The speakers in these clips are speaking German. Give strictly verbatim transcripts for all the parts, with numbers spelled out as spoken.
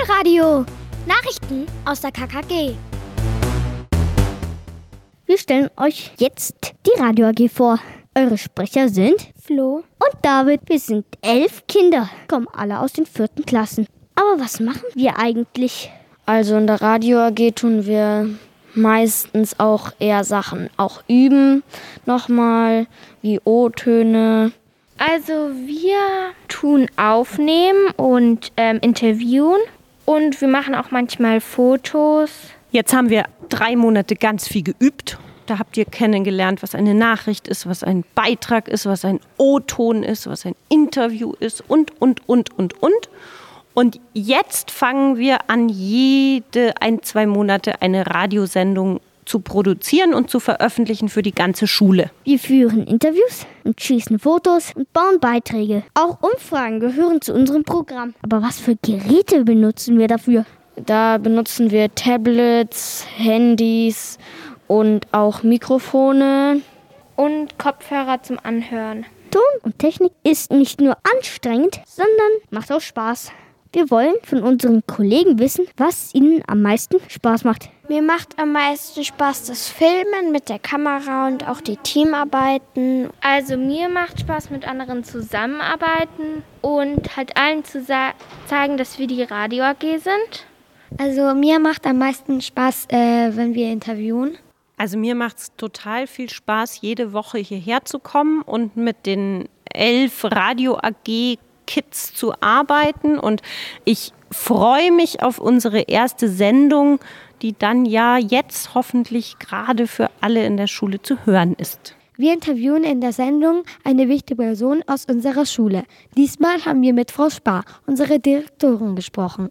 Schulradio. Nachrichten aus der K K G. Wir stellen euch jetzt die Radio A G vor. Eure Sprecher sind Flo und David. Wir sind elf Kinder, kommen alle aus den vierten Klassen. Aber was machen wir eigentlich? Also in der Radio A G tun wir meistens auch eher Sachen auch üben, nochmal, wie O-Töne. Also wir tun aufnehmen und ähm, interviewen und wir machen auch manchmal Fotos. Jetzt haben wir drei Monate ganz viel geübt. Da habt ihr kennengelernt, was eine Nachricht ist, was ein Beitrag ist, was ein O-Ton ist, was ein Interview ist und, und, und, und, und. Und jetzt fangen wir an, jede ein, zwei Monate eine Radiosendung zu produzieren und zu veröffentlichen für die ganze Schule. Wir führen Interviews und schießen Fotos und bauen Beiträge. Auch Umfragen gehören zu unserem Programm. Aber was für Geräte benutzen wir dafür? Da benutzen wir Tablets, Handys und auch Mikrofone. Und Kopfhörer zum Anhören. Ton und Technik ist nicht nur anstrengend, sondern macht auch Spaß. Wir wollen von unseren Kollegen wissen, was ihnen am meisten Spaß macht. Mir macht am meisten Spaß das Filmen mit der Kamera und auch die Teamarbeiten. Also mir macht Spaß, mit anderen zusammenarbeiten und halt allen zu sa- sagen, dass wir die Radio A G sind. Also mir macht am meisten Spaß, äh, wenn wir interviewen. Also mir macht es total viel Spaß, jede Woche hierher zu kommen und mit den elf Radio A G Kids zu arbeiten. Und ich freue mich auf unsere erste Sendung, die dann ja jetzt hoffentlich gerade für alle in der Schule zu hören ist. Wir interviewen in der Sendung eine wichtige Person aus unserer Schule. Diesmal haben wir mit Frau Spar, unsere Direktorin, gesprochen.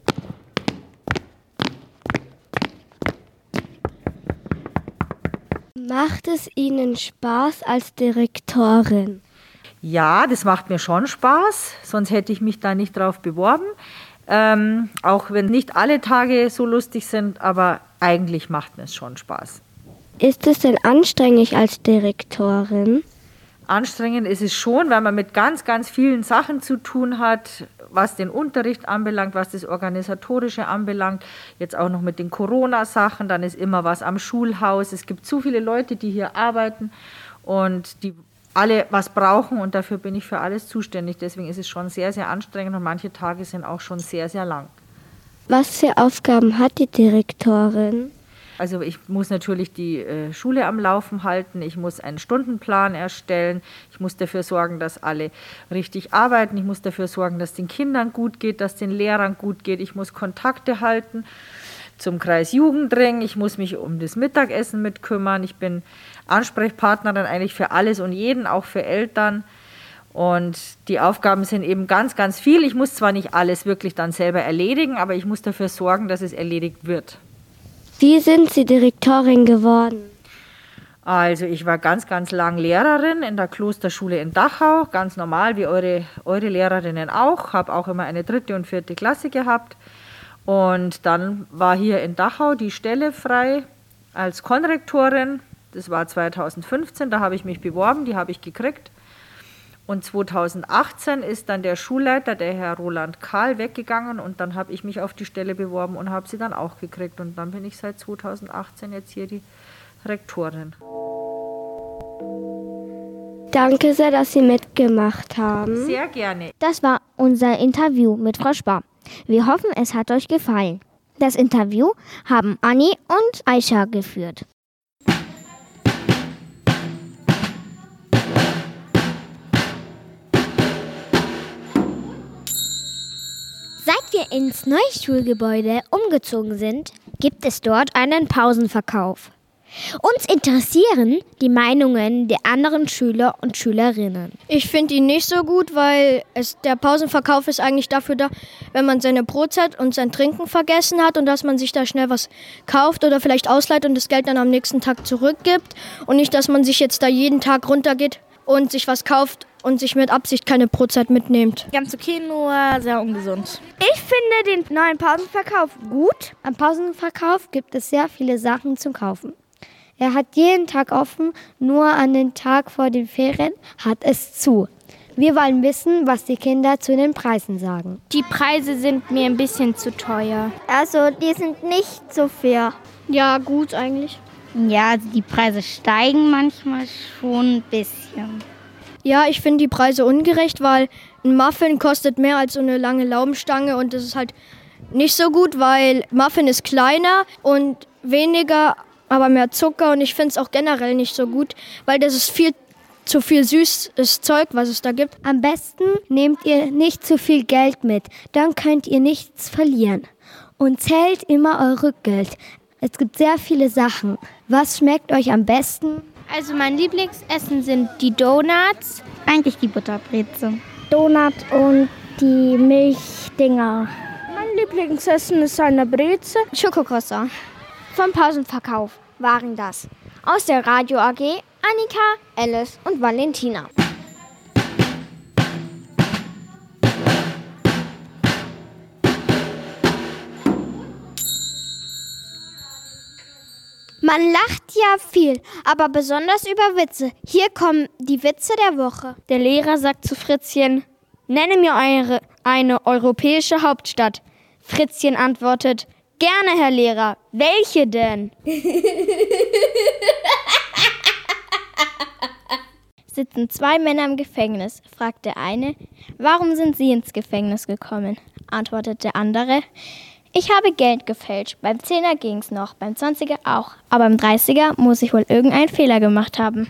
Macht es Ihnen Spaß als Direktorin? Ja, das macht mir schon Spaß, sonst hätte ich mich da nicht drauf beworben. Ähm, auch wenn nicht alle Tage so lustig sind, aber eigentlich macht mir es schon Spaß. Ist es denn anstrengend als Direktorin? Anstrengend ist es schon, weil man mit ganz, ganz vielen Sachen zu tun hat, was den Unterricht anbelangt, was das Organisatorische anbelangt. Jetzt auch noch mit den Corona-Sachen, dann ist immer was am Schulhaus. Es gibt zu viele Leute, die hier arbeiten und die alle was brauchen und dafür bin ich für alles zuständig. Deswegen ist es schon sehr, sehr anstrengend und manche Tage sind auch schon sehr, sehr lang. Was für Aufgaben hat die Direktorin? Also ich muss natürlich die äh, Schule am Laufen halten, ich muss einen Stundenplan erstellen, ich muss dafür sorgen, dass alle richtig arbeiten, ich muss dafür sorgen, dass den Kindern gut geht, dass den Lehrern gut geht, ich muss Kontakte halten zum Kreis Jugendring, ich muss mich um das Mittagessen mitkümmern, ich bin Ansprechpartnerin eigentlich für alles und jeden, auch für Eltern. Und die Aufgaben sind eben ganz, ganz viel. Ich muss zwar nicht alles wirklich dann selber erledigen, aber ich muss dafür sorgen, dass es erledigt wird. Wie sind Sie Direktorin geworden? Also ich war ganz, ganz lang Lehrerin in der Klosterschule in Dachau, ganz normal wie eure, eure Lehrerinnen auch. Habe auch immer eine dritte und vierte Klasse gehabt. Und dann war hier in Dachau die Stelle frei als Konrektorin. Das war zweitausendfünfzehn, da habe ich mich beworben, die habe ich gekriegt. Und zweitausendachtzehn ist dann der Schulleiter, der Herr Roland Kahl, weggegangen und dann habe ich mich auf die Stelle beworben und habe sie dann auch gekriegt. Und dann bin ich seit zweitausendachtzehn jetzt hier die Rektorin. Danke sehr, dass Sie mitgemacht haben. Sehr gerne. Das war unser Interview mit Frau Spar. Wir hoffen, es hat euch gefallen. Das Interview haben Anni und Aisha geführt. Seit wir ins neue Schulgebäude umgezogen sind, gibt es dort einen Pausenverkauf. Uns interessieren die Meinungen der anderen Schüler und Schülerinnen. Ich finde ihn nicht so gut, weil es, der Pausenverkauf ist eigentlich dafür da, wenn man seine Brotzeit und sein Trinken vergessen hat und dass man sich da schnell was kauft oder vielleicht ausleiht und das Geld dann am nächsten Tag zurückgibt und nicht, dass man sich jetzt da jeden Tag runtergeht und sich was kauft und sich mit Absicht keine Brotzeit mitnimmt. Ganz okay, nur sehr ungesund. Ich finde den neuen Pausenverkauf gut. Am Pausenverkauf gibt es sehr viele Sachen zum Kaufen. Er hat jeden Tag offen, nur an den Tag vor den Ferien hat es zu. Wir wollen wissen, was die Kinder zu den Preisen sagen. Die Preise sind mir ein bisschen zu teuer. Also, die sind nicht so fair. Ja, gut eigentlich. Ja, die Preise steigen manchmal schon ein bisschen. Ja, ich finde die Preise ungerecht, weil ein Muffin kostet mehr als so eine lange Laugenstange und das ist halt nicht so gut, weil Muffin ist kleiner und weniger, aber mehr Zucker und ich finde es auch generell nicht so gut, weil das ist viel zu viel süßes Zeug, was es da gibt. Am besten nehmt ihr nicht zu viel Geld mit, dann könnt ihr nichts verlieren. Und zählt immer eure Geld. Es gibt sehr viele Sachen. Was schmeckt euch am besten? Also mein Lieblingsessen sind die Donuts. Eigentlich die Butterbreze. Donut und die Milchdinger. Mein Lieblingsessen ist eine Breze. Schokocroissant. Vom Pausenverkauf waren das. Aus der Radio A G Annika, Alice und Valentina. Man lacht ja viel, aber besonders über Witze. Hier kommen die Witze der Woche. Der Lehrer sagt zu Fritzchen, nenne mir eure, eine europäische Hauptstadt. Fritzchen antwortet, gerne, Herr Lehrer. Welche denn? Sitzen zwei Männer im Gefängnis, fragt der eine, warum sind Sie ins Gefängnis gekommen? Antwortet der andere, ich habe Geld gefälscht. Beim Zehner ging's noch, beim Zwanziger auch. Aber beim Dreißiger muss ich wohl irgendeinen Fehler gemacht haben.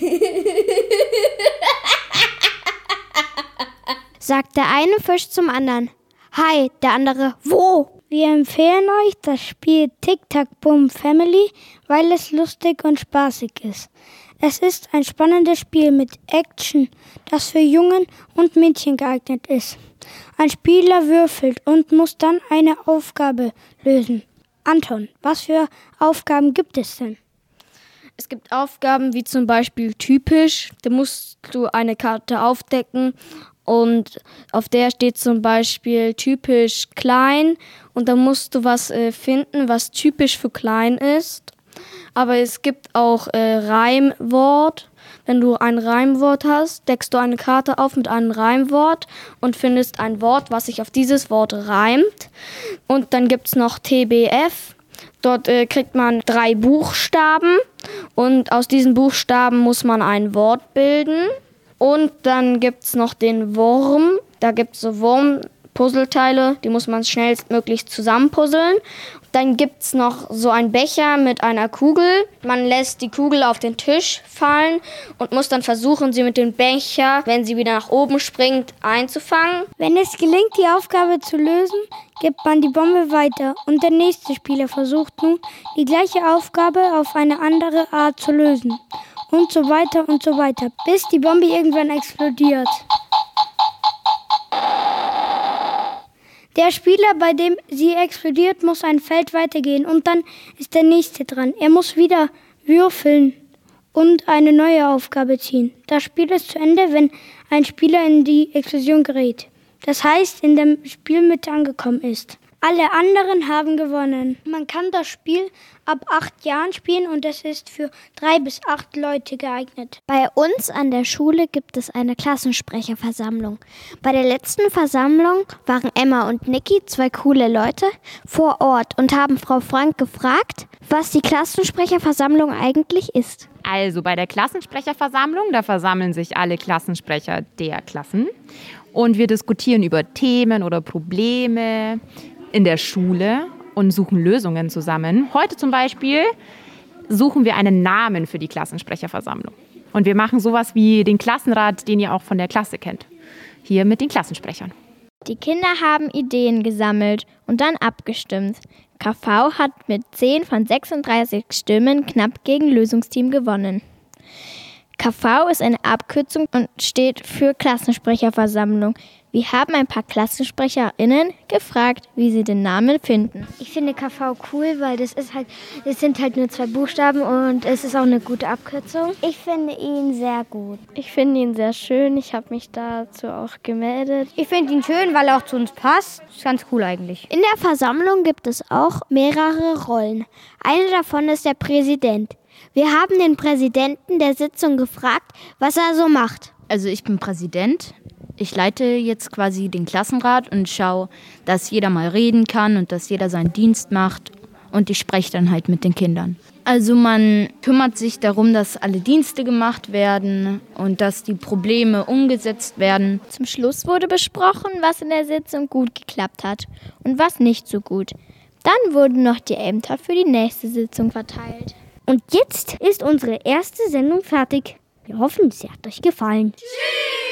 Sagt der eine Fisch zum anderen. Hi, der andere, wo? Wir empfehlen euch das Spiel Tic-Tac-Boom Family, weil es lustig und spaßig ist. Es ist ein spannendes Spiel mit Action, das für Jungen und Mädchen geeignet ist. Ein Spieler würfelt und muss dann eine Aufgabe lösen. Anton, was für Aufgaben gibt es denn? Es gibt Aufgaben wie zum Beispiel typisch. Da musst du eine Karte aufdecken und auf der steht zum Beispiel typisch klein. Und dann musst du was äh, finden, was typisch für klein ist. Aber es gibt auch äh, Reimwort. Wenn du ein Reimwort hast, deckst du eine Karte auf mit einem Reimwort und findest ein Wort, was sich auf dieses Wort reimt. Und dann gibt es noch T B F. Dort äh, kriegt man drei Buchstaben und aus diesen Buchstaben muss man ein Wort bilden. Und dann gibt es noch den Wurm. Da gibt es so Wurm-Puzzleteile, die muss man schnellstmöglich zusammenpuzzeln. Dann gibt es noch so einen Becher mit einer Kugel. Man lässt die Kugel auf den Tisch fallen und muss dann versuchen, sie mit dem Becher, wenn sie wieder nach oben springt, einzufangen. Wenn es gelingt, die Aufgabe zu lösen, gibt man die Bombe weiter und der nächste Spieler versucht nun, die gleiche Aufgabe auf eine andere Art zu lösen. Und so weiter und so weiter, bis die Bombe irgendwann explodiert. Der Spieler, bei dem sie explodiert, muss ein Feld weitergehen und dann ist der nächste dran. Er muss wieder würfeln und eine neue Aufgabe ziehen. Das Spiel ist zu Ende, wenn ein Spieler in die Explosion gerät. Das heißt, in der Spielmitte angekommen ist. Alle anderen haben gewonnen. Man kann das Spiel ab acht Jahren spielen und es ist für drei bis acht Leute geeignet. Bei uns an der Schule gibt es eine Klassensprecherversammlung. Bei der letzten Versammlung waren Emma und Niki, zwei coole Leute, vor Ort und haben Frau Frank gefragt, was die Klassensprecherversammlung eigentlich ist. Also bei der Klassensprecherversammlung, da versammeln sich alle Klassensprecher der Klassen und wir diskutieren über Themen oder Probleme in der Schule und suchen Lösungen zusammen. Heute zum Beispiel suchen wir einen Namen für die Klassensprecherversammlung. Und wir machen sowas wie den Klassenrat, den ihr auch von der Klasse kennt. Hier mit den Klassensprechern. Die Kinder haben Ideen gesammelt und dann abgestimmt. K V hat mit zehn von sechsunddreißig Stimmen knapp gegen Lösungsteam gewonnen. K V ist eine Abkürzung und steht für Klassensprecherversammlung. Wir haben ein paar KlassensprecherInnen gefragt, wie sie den Namen finden. Ich finde K V cool, weil das ist halt, das sind halt nur zwei Buchstaben und es ist auch eine gute Abkürzung. Ich finde ihn sehr gut. Ich finde ihn sehr schön. Ich habe mich dazu auch gemeldet. Ich finde ihn schön, weil er auch zu uns passt. Ist ganz cool eigentlich. In der Versammlung gibt es auch mehrere Rollen. Eine davon ist der Präsident. Wir haben den Präsidenten der Sitzung gefragt, was er so macht. Also ich bin Präsident. Ich leite jetzt quasi den Klassenrat und schaue, dass jeder mal reden kann und dass jeder seinen Dienst macht. Und ich spreche dann halt mit den Kindern. Also man kümmert sich darum, dass alle Dienste gemacht werden und dass die Probleme umgesetzt werden. Zum Schluss wurde besprochen, was in der Sitzung gut geklappt hat und was nicht so gut. Dann wurden noch die Ämter für die nächste Sitzung verteilt. Und jetzt ist unsere erste Sendung fertig. Wir hoffen, sie hat euch gefallen. Tschüss!